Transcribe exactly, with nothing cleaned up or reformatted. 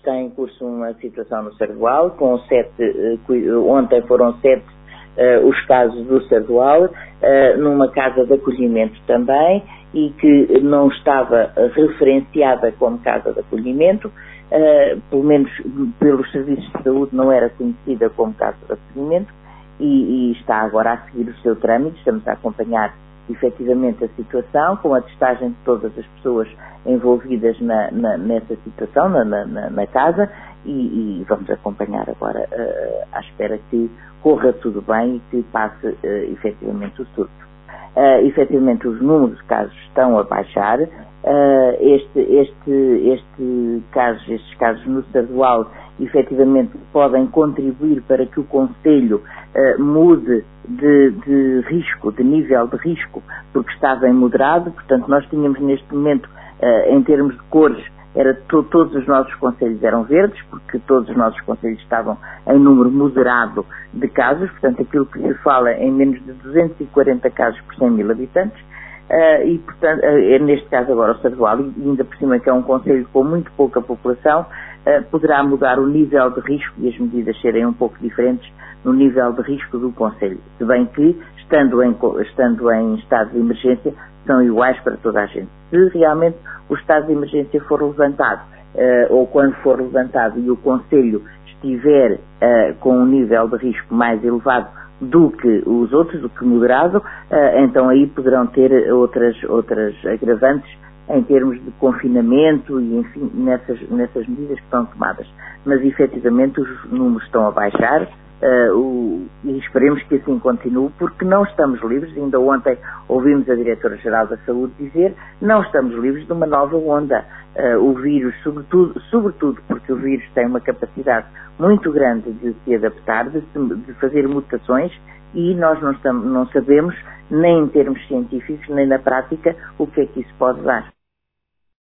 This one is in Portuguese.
está em curso uma situação no Sardual, com sete, ontem foram sete uh, os casos do Sardual, uh, numa casa de acolhimento também, e que não estava referenciada como casa de acolhimento, uh, pelo menos pelos serviços de saúde não era conhecida como casa de acolhimento, e, e está agora a seguir o seu trâmite. Estamos a acompanhar efetivamente a situação, com a testagem de todas as pessoas envolvidas na, na, nessa situação, na, na, na casa, e, e vamos acompanhar agora uh, à espera que corra tudo bem e que passe uh, efetivamente o surto. Uh, efetivamente os números de casos estão a baixar. Uh, este, este, este caso, estes casos no Sardual efetivamente podem contribuir para que o Conselho uh, mude de, de risco, de nível de risco, porque estava em moderado. Portanto, nós tínhamos neste momento, uh, em termos de cores, era to, todos os nossos concelhos eram verdes, porque todos os nossos concelhos estavam em número moderado de casos. Portanto, aquilo que se fala em menos de duzentos e quarenta casos por cem mil habitantes, uh, e portanto, uh, é neste caso agora o Sardual, e ainda por cima que é um concelho com muito pouca população, uh, poderá mudar o nível de risco e as medidas serem um pouco diferentes no nível de risco do concelho, se bem que, estando em, estando em estado de emergência, são iguais para toda a gente. Se realmente o estado de emergência for levantado, uh, ou quando for levantado e o Conselho estiver uh, com um nível de risco mais elevado do que os outros, do que moderado, uh, então aí poderão ter outras, outras agravantes em termos de confinamento e, enfim, nessas, nessas medidas que estão tomadas. Mas, efetivamente, os números estão a baixar. Uh, o, e esperemos que assim continue, porque não estamos livres. Ainda ontem ouvimos a Diretora-Geral da Saúde dizer não estamos livres de uma nova onda. Uh, o vírus, sobretudo, sobretudo porque o vírus tem uma capacidade muito grande de se adaptar, de, de fazer mutações, e nós não, estamos, não sabemos, nem em termos científicos, nem na prática, o que é que isso pode dar.